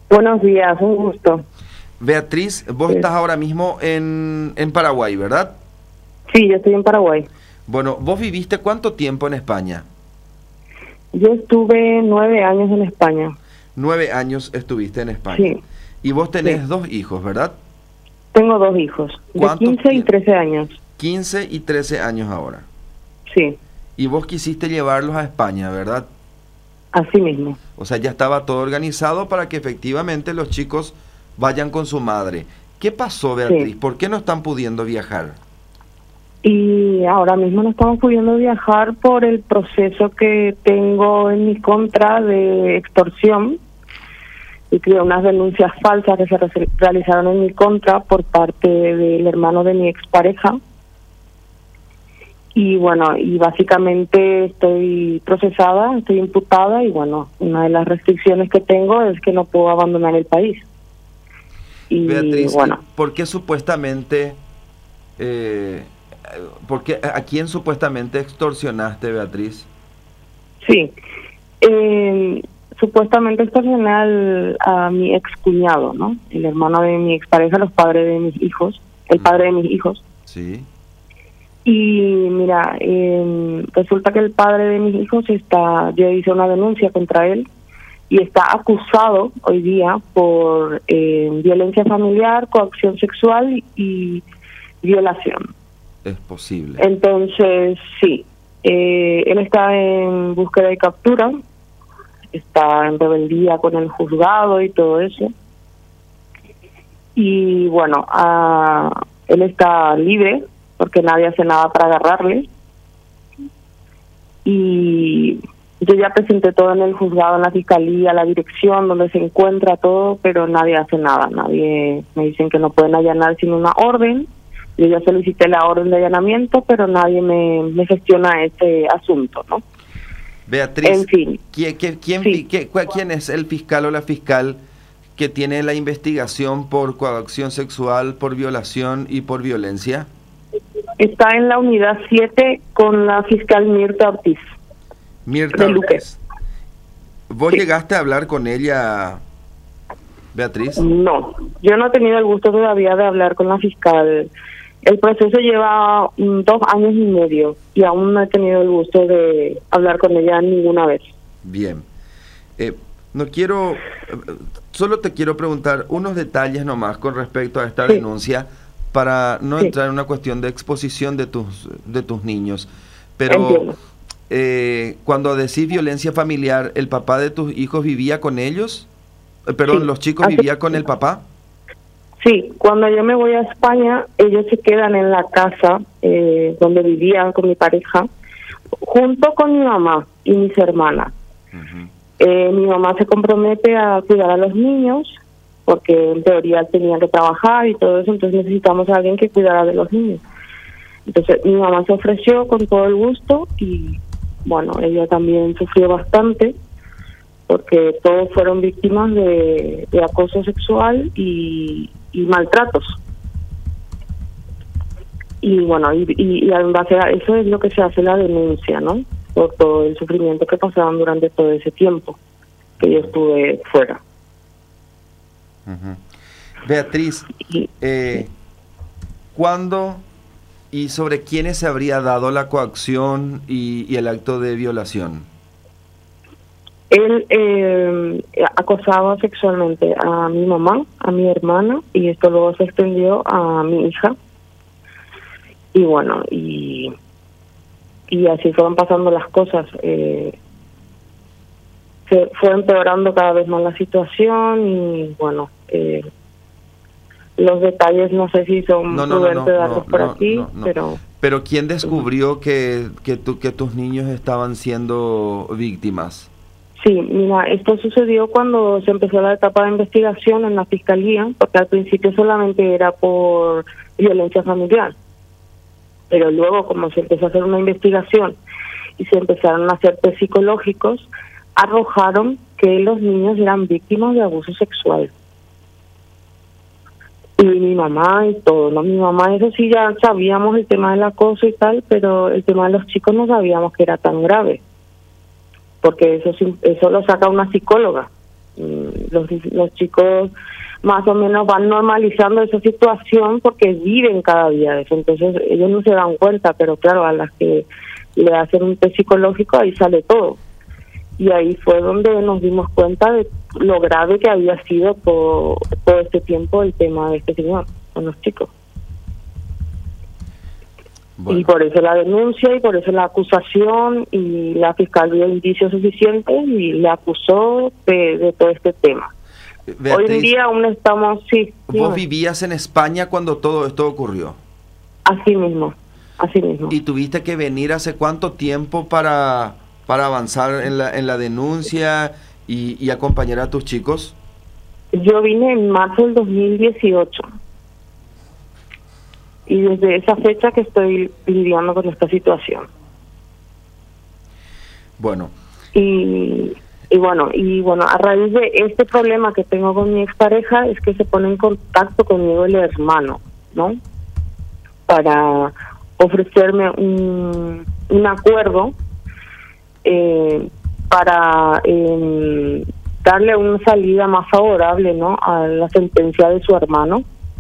Buenos días, un gusto. Beatriz, vos Eh, estás ahora mismo en Paraguay, ¿verdad? Sí, yo estoy en Paraguay. Bueno, ¿vos viviste cuánto tiempo en España? Yo estuve 9 años en España. 9 años estuviste en España. Sí, Y vos sí. tenés 2 hijos, ¿verdad? Tengo dos hijos, de ¿Cuántos 15 y tienes? 13 años. 15 y 13 años ahora. Sí, Y vos quisiste llevarlos a España, ¿verdad? así mismo. O sea, ya estaba todo organizado para que efectivamente los chicos vayan con su madre. ¿Qué pasó, Sí. Beatriz? ¿Por qué no están pudiendo viajar? Y ahora mismo no estamos pudiendo viajar por el proceso que tengo en mi contra de extorsión y que unas denuncias falsas que se realizaron en mi contra por parte del hermano de mi expareja. Y bueno, y básicamente estoy procesada, estoy imputada y bueno, una de las restricciones que tengo es que no puedo abandonar el país. Y Beatriz, ¿y bueno, por qué supuestamente, eh, a quién supuestamente extorsionaste, Beatriz? sí, eh, supuestamente extorsioné a mi excuñado, ¿no? El hermano de mi expareja, los padres de mis hijos, el padre de mis hijos. Sí. Y mira, resulta que el padre de mis hijos yo hice una denuncia contra él y está acusado hoy día por violencia familiar, coacción sexual y violación. Es posible. Entonces, sí, él está en búsqueda de captura, está en rebeldía con el juzgado y todo eso. Y bueno, él está libre porque nadie hace nada para agarrarle. Y yo ya presenté todo en el juzgado, en la fiscalía, la dirección donde se encuentra todo, pero nadie hace nada. Nadie, me dicen que no pueden allanar sin una orden. Yo ya solicité la orden de allanamiento, pero nadie me gestiona ese asunto, ¿no? En Beatriz, fin, sí. ¿quién es el fiscal o la fiscal que tiene la investigación por coacción sexual, por violación y por violencia? Está en la unidad 7 con la fiscal Mirta Ortiz, Mirta de Luque. Ortiz. ¿Vos Sí. llegaste a hablar con ella, Beatriz? No, yo no he tenido el gusto todavía de hablar con la fiscal. El proceso lleva 2 años y medio y aún no he tenido el gusto de hablar con ella ninguna vez. Bien. No quiero, solo te quiero preguntar unos detalles nomás con respecto a esta Sí, denuncia para no sí, entrar en una cuestión de exposición de tus niños. Pero entiendo. cuando decís violencia familiar, ¿el papá de tus hijos vivía con ellos? Perdón, Sí, ¿los chicos así. vivían con el papá? Sí, cuando yo me voy a España, ellos se quedan en la casa donde vivían con mi pareja, junto con mi mamá y mis hermanas. Ujú. Mi mamá se compromete a cuidar a los niños, porque en teoría tenía que trabajar y todo eso, entonces necesitamos a alguien que cuidara de los niños. Entonces mi mamá se ofreció con todo el gusto y bueno, ella también sufrió bastante porque todos fueron víctimas de acoso sexual y maltratos. Y bueno, y en base a eso es lo que se hace la denuncia, ¿no? Por todo el sufrimiento que pasaban durante todo ese tiempo que yo estuve fuera. Ujú. Beatriz, Y eh, ¿cuándo y sobre quiénes se habría dado la coacción y el acto de violación? él acosaba sexualmente a mi mamá, a mi hermana, y esto luego se extendió a mi hija. Y bueno, y así fueron pasando las cosas. Se fue empeorando cada vez más la situación y bueno, los detalles no sé si son No, no, no, no, prudentes no, darlos por no, aquí, no, no. pero Pero ¿quién descubrió que tus niños estaban siendo víctimas? sí, mira, esto sucedió cuando se empezó la etapa de investigación en la fiscalía, porque al principio solamente era por violencia familiar, pero luego como se empezó a hacer una investigación y se empezaron a hacer test psicológicos, arrojaron que los niños eran víctimas de abuso sexual. Y mi mamá y todo, ¿no? Mi mamá, eso sí, ya sabíamos el tema del acoso y tal, pero el tema de los chicos no sabíamos que era tan grave, porque eso lo saca una psicóloga. Los chicos más o menos van normalizando esa situación porque viven cada día eso, entonces ellos no se dan cuenta, pero claro, a las que le hacen un test psicológico ahí sale todo. Y ahí fue donde nos dimos cuenta de lo grave que había sido todo este tiempo el tema de este señor con los chicos. Bueno. Y por eso la denuncia y por eso la acusación, y la fiscal dio indicios suficientes y le acusó de todo este tema. Beatriz, hoy en día aún estamos... Sí, ¿vos vivías en España cuando todo esto ocurrió? Así mismo, así mismo. ¿Y tuviste que venir hace cuánto tiempo para avanzar en la denuncia y acompañar a tus chicos? Yo vine en marzo del 2018. Y desde esa fecha que estoy lidiando con esta situación. Bueno. Y bueno, a raíz de este problema que tengo con mi expareja es que se pone en contacto conmigo el hermano, ¿no? Para ofrecerme un acuerdo para darle una salida más favorable, ¿no?, a la sentencia de su hermano,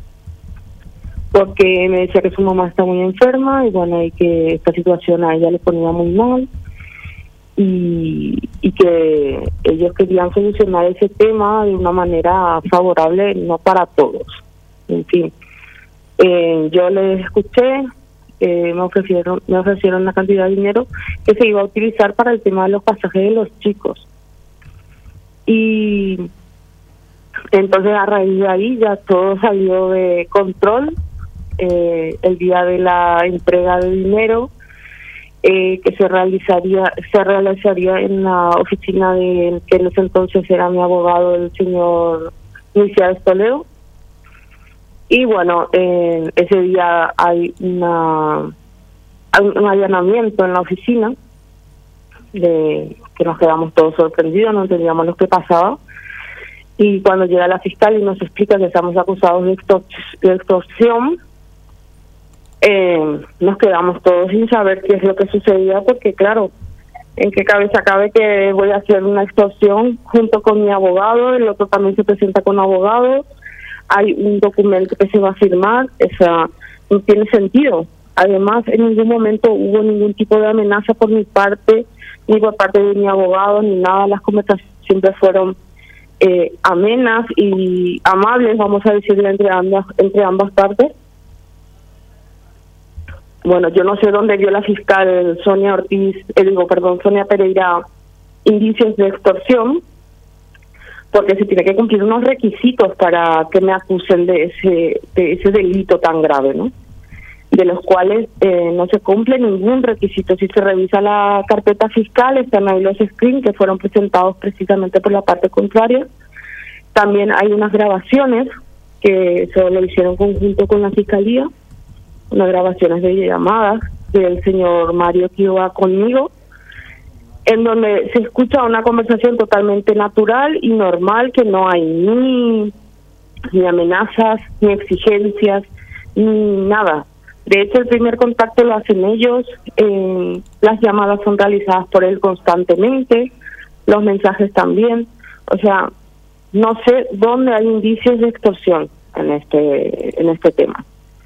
porque me decía que su mamá está muy enferma y bueno, y que esta situación a ella le ponía muy mal, y que ellos querían solucionar ese tema de una manera favorable, no para todos. En fin, yo les escuché, me ofrecieron una cantidad de dinero que se iba a utilizar para el tema de los pasajes de los chicos. Y entonces a raíz de ahí ya todo salió de control. El día de la entrega de dinero que se realizaría en la oficina de que en ese entonces era mi abogado, el señor Luis Toledo. Y bueno, ese día hay un allanamiento en la oficina, que nos quedamos todos sorprendidos, no entendíamos lo que pasaba. Y cuando llega la fiscal y nos explica que estamos acusados de extorsión, nos quedamos todos sin saber qué es lo que sucedía, porque claro, en qué cabeza cabe que voy a hacer una extorsión junto con mi abogado, el otro también se presenta con abogado, hay un documento que se va a firmar, o sea, no tiene sentido. Además, en ningún momento hubo ningún tipo de amenaza por mi parte, ni por parte de mi abogado, ni nada. Las conversaciones siempre fueron amenas y amables, vamos a decirle, entre ambas partes. Bueno, yo no sé dónde vio la fiscal Sonia Pereira indicios de extorsión, porque se tiene que cumplir unos requisitos para que me acusen de ese delito tan grave, ¿no? De los cuales no se cumple ningún requisito. Si se revisa la carpeta fiscal, están ahí los screens que fueron presentados precisamente por la parte contraria. También hay unas grabaciones que se lo hicieron conjunto con la fiscalía, unas grabaciones de llamadas del señor Mario Quiroga conmigo, en donde se escucha una conversación totalmente natural y normal, que no hay ni amenazas, ni exigencias, ni nada. De hecho, el primer contacto lo hacen ellos, las llamadas son realizadas por él constantemente, los mensajes también. O sea, no sé dónde hay indicios de extorsión en este tema.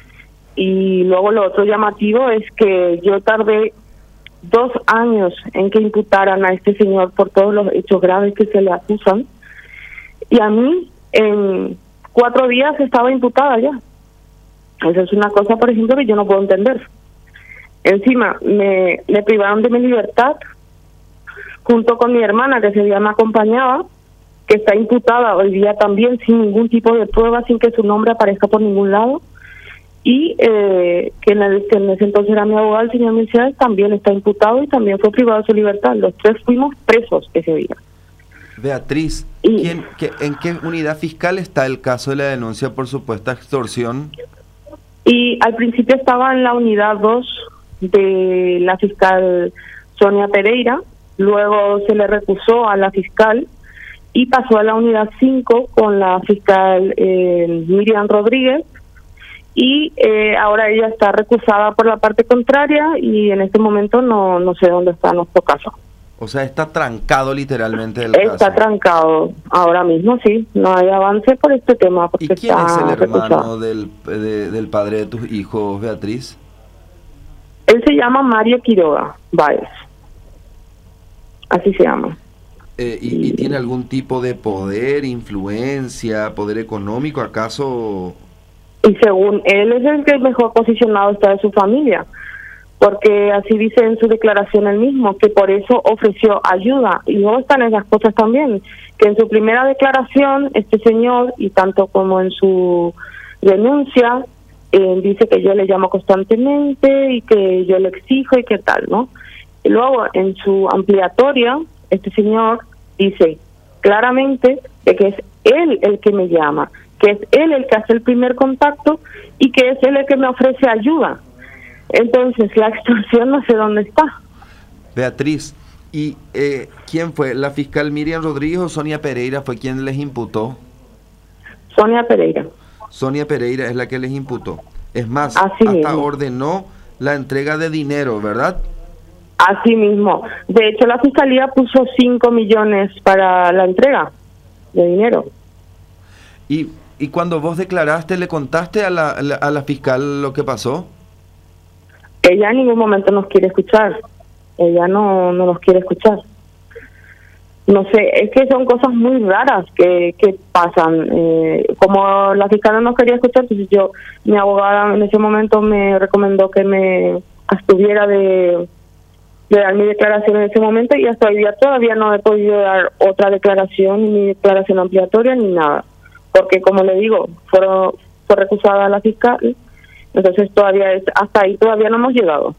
Y luego lo otro llamativo es que yo tardé 2 años en que imputaran a este señor por todos los hechos graves que se le acusan, y a mí en 4 días estaba imputada ya. Esa es una cosa, por ejemplo, que yo no puedo entender. Encima me privaron de mi libertad junto con mi hermana, que ese día me acompañaba, que está imputada hoy día también sin ningún tipo de prueba, sin que su nombre aparezca por ningún lado. Y que en ese entonces era mi abogado, el señor Mercedes, también está imputado y también fue privado de su libertad. Los 3 fuimos presos ese día. Beatriz, ¿en qué unidad fiscal está el caso de la denuncia por supuesta extorsión? Y al principio estaba en la unidad 2 de la fiscal Sonia Pereira, luego se le recusó a la fiscal y pasó a la unidad 5 con la fiscal Miriam Rodríguez. Y ahora ella está recusada por la parte contraria y en este momento no sé dónde está nuestro caso. O sea, está trancado literalmente el Está caso. trancado ahora mismo, sí. No hay avance por este tema. Porque ¿Y quién es el está hermano recusado. del padre de tus hijos, Beatriz? Él se llama Mario Quiroga Báez. Así se llama. ¿Y tiene algún tipo de poder, influencia, poder económico, acaso? Y según él es el que mejor posicionado está de su familia, porque así dice en su declaración él mismo, que por eso ofreció ayuda. Y luego están esas cosas también, que en su primera declaración este señor, y tanto como en su denuncia, dice que yo le llamo constantemente y que yo le exijo y qué tal, ¿no? Y luego en su ampliatoria, este señor dice claramente de que es él el que me llama, que es él el que hace el primer contacto y que es él el que me ofrece ayuda. Entonces la extorsión no sé dónde está. Beatriz, ¿y quién fue? ¿La fiscal Miriam Rodríguez o Sonia Pereira fue quien les imputó? Sonia Pereira. Sonia Pereira es la que les imputó. Es más, Así hasta mismo. ordenó la entrega de dinero, ¿verdad? Así mismo. De hecho, la fiscalía puso 5 millones para la entrega de dinero. Y cuando vos declaraste, ¿le contaste a la fiscal lo que pasó? Ella en ningún momento nos quiere escuchar. Ella no nos quiere escuchar. No sé, es que son cosas muy raras que pasan. Como la fiscal no nos quería escuchar, entonces mi abogada en ese momento me recomendó que me abstuviera de dar mi declaración en ese momento, y hasta hoy día todavía no he podido dar otra declaración, ni declaración ampliatoria, ni nada. Porque, como le digo, fue recusada la fiscal, entonces hasta ahí todavía no hemos llegado.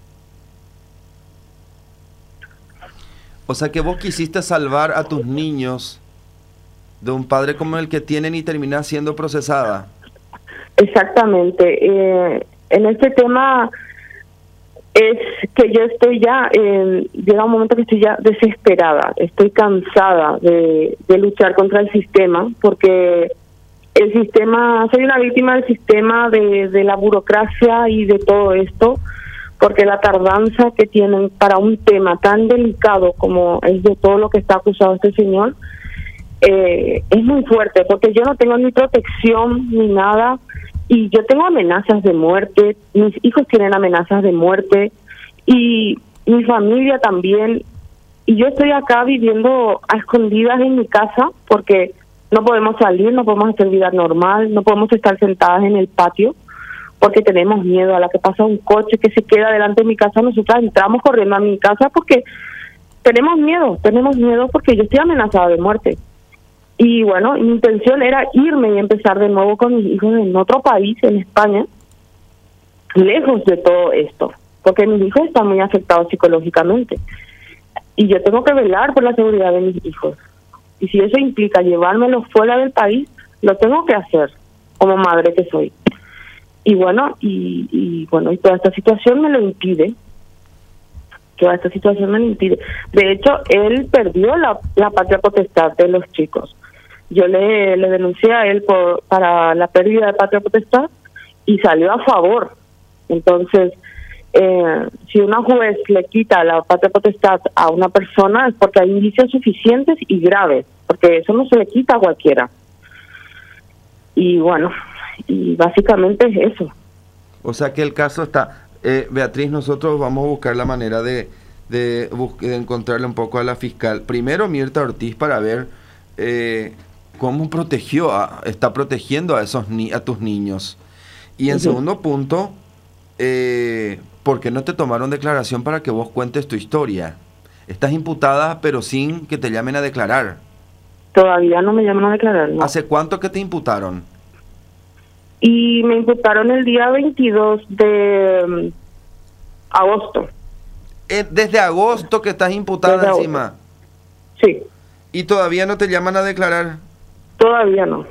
O sea que vos quisiste salvar a tus niños de un padre como el que tienen y terminás siendo procesada. Exactamente. En este tema es que yo estoy ya, llega un momento que estoy ya desesperada, estoy cansada de luchar contra el sistema, porque el sistema, soy una víctima del sistema, de la burocracia y de todo esto, porque la tardanza que tienen para un tema tan delicado como es de todo lo que está acusado este señor, es muy fuerte, porque yo no tengo ni protección ni nada, y yo tengo amenazas de muerte, mis hijos tienen amenazas de muerte, y mi familia también, y yo estoy acá viviendo a escondidas en mi casa, porque no podemos salir, no podemos hacer vida normal, no podemos estar sentadas en el patio, porque tenemos miedo. A la que pasa un coche que se queda delante de mi casa, nosotras entramos corriendo a mi casa porque tenemos miedo porque yo estoy amenazada de muerte. Y bueno, mi intención era irme y empezar de nuevo con mis hijos en otro país, en España, lejos de todo esto, porque mis hijos están muy afectados psicológicamente. Y yo tengo que velar por la seguridad de mis hijos. Y si eso implica llevármelos fuera del país, lo tengo que hacer, como madre que soy. Y bueno, y toda esta situación me lo impide. De hecho, él perdió la patria potestad de los chicos. Yo le denuncié a él para la pérdida de patria potestad y salió a favor. Entonces, si una juez le quita la patria potestad a una persona es porque hay indicios suficientes y graves, porque eso no se le quita a cualquiera. Y bueno, y básicamente es eso. O sea que el caso está... Beatriz, nosotros vamos a buscar la manera de encontrarle un poco a la fiscal. Primero Mirta Ortiz, para ver cómo está protegiendo a tus niños. Y en segundo punto, ¿por qué no te tomaron declaración para que vos cuentes tu historia? Estás imputada, pero sin que te llamen a declarar. Todavía no me llaman a declarar, ¿no? ¿Hace cuánto que te imputaron? Y me imputaron el día 22 de agosto. Desde agosto que estás imputada Desde encima. agosto. Sí. ¿Y todavía no te llaman a declarar? Todavía no.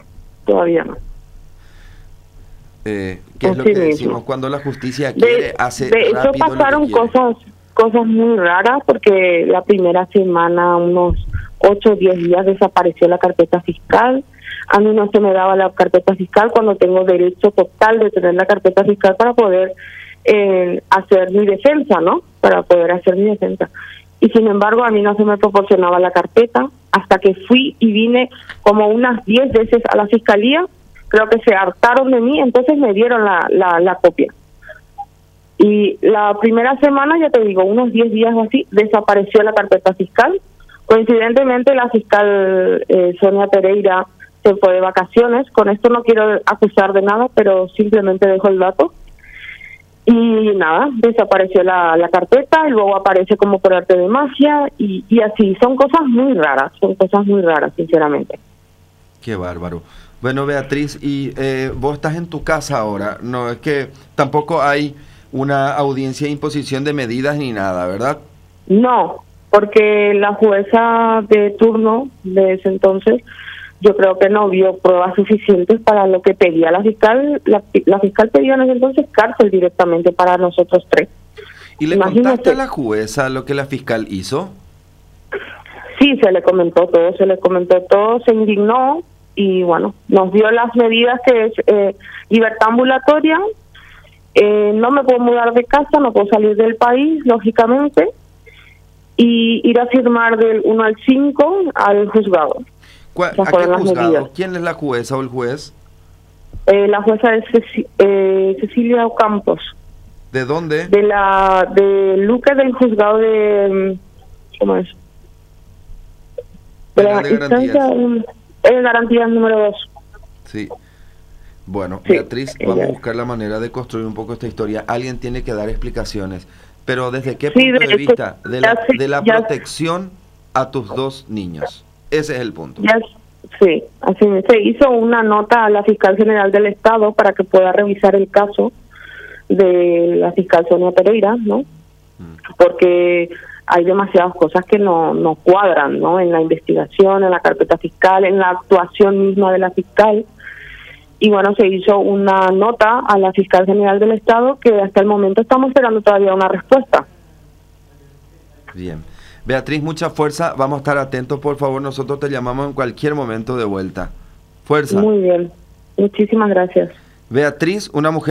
¿Qué es lo que decimos? Cuando la justicia quiere, hace de hecho, rápido pasaron lo que quiere. cosas muy raras, porque la primera semana, unos 8 o 10 días, desapareció la carpeta fiscal. A mí no se me daba la carpeta fiscal cuando tengo derecho total de tener la carpeta fiscal para poder hacer mi defensa, ¿no? Para poder hacer mi defensa. y sin embargo a mí no se me proporcionaba la carpeta hasta que fui y vine como unas 10 veces a la fiscalía. Creo que se hartaron de mí, entonces me dieron la copia. Y la primera semana, ya te digo, unos 10 días o así, desapareció la carpeta fiscal. Coincidentemente, la fiscal Sonia Pereira se fue de vacaciones. Con esto no quiero acusar de nada, pero simplemente dejo el dato. Y nada, desapareció la carpeta y luego aparece como por arte de magia y así. Son cosas muy raras, sinceramente. Qué bárbaro. Bueno, Beatriz, y vos estás en tu casa ahora. No, es que tampoco hay una audiencia de imposición de medidas ni nada, ¿verdad? No, porque la jueza de turno de ese entonces, yo creo que no vio pruebas suficientes para lo que pedía la fiscal. La fiscal pedía en ese entonces cárcel directamente para nosotros 3. ¿Y le contaste a la jueza lo que la fiscal hizo? Sí, se le comentó todo, se indignó y bueno, nos dio las medidas que es libertad ambulatoria. No me puedo mudar de casa, no puedo salir del país, lógicamente, y ir a firmar del 1 al 5 al juzgado. ¿A qué juzgado? ¿Quién es la jueza o el juez? La jueza es Cecilia Ocampos. ¿De dónde? De Luque, del juzgado de... ¿Cómo es? De la instancia de garantías número 2. Sí. Bueno, sí, Beatriz, vamos a buscar la manera de construir un poco esta historia. Alguien tiene que dar explicaciones. Pero ¿desde qué punto de vista? De la protección a tus 2 niños. Ese es el punto. Sí, así se hizo una nota a la fiscal general del Estado para que pueda revisar el caso de la fiscal Sonia Pereira, ¿no? Porque hay demasiadas cosas que no cuadran, ¿no? En la investigación, en la carpeta fiscal, en la actuación misma de la fiscal. Y bueno, se hizo una nota a la fiscal general del Estado que hasta el momento estamos esperando todavía una respuesta. Bien. Beatriz, mucha fuerza. Vamos a estar atentos, por favor. Nosotros te llamamos en cualquier momento de vuelta. Fuerza. Muy bien. Muchísimas gracias. Beatriz, una mujer